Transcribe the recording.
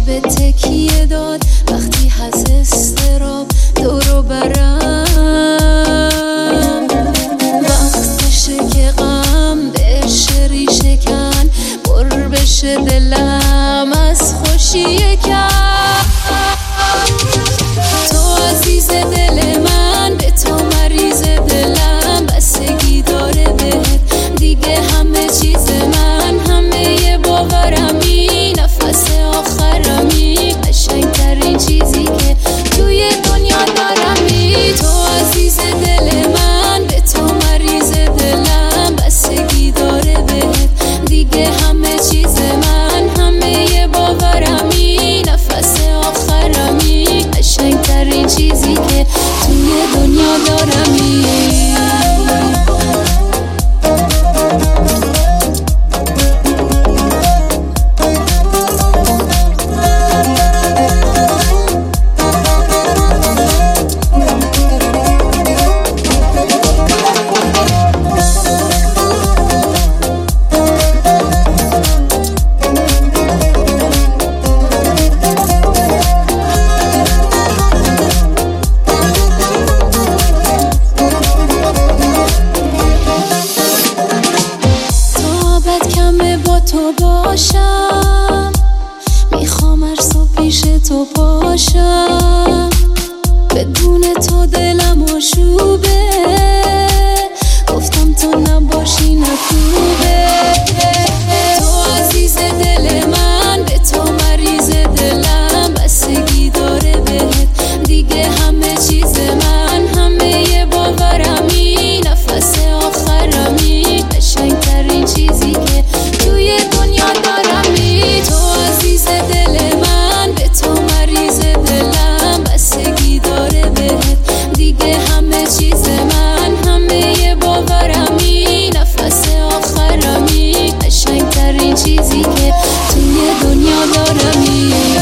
به تکیه داد وقتی از اضطراب دورو برم. وقتشه که غم بشه ریشه کن، پر بشه دلم از خوشی یکم. تو عزیز دل من، به تو مریض دلم، بستگی داره بهت دیگه همه چیز من. همه باورمی، نفس آخرمی، قشنگترین چیزی که توی دنیا دارمی. تو عزیز دل من، به تو مریض دلم، بستگی داره بهت دیگه همه چیز من. همه باورمی، نفس آخرمی، قشنگترین چیزی که توی دنیا دارمی. با تو باشم، میخوام هر صبح پیش تو باشم. بدون تو دلم آشوبه، گفتم تو نباشی نکوبه. تو عزیز دل من، به تو مریض دلم، بستگی داره بهت دیگه همه چیز من. همه باورمی، نفس آخرمی، قشنگترین چیزی که توی دنیا دارمی. تو عزیز دل من، به تو مریض دلم، بستگی داره بهت دیگه همه چیز من. همه باورمی، نفس آخرمی، قشنگترین چیزی که توی دنیا دارمی.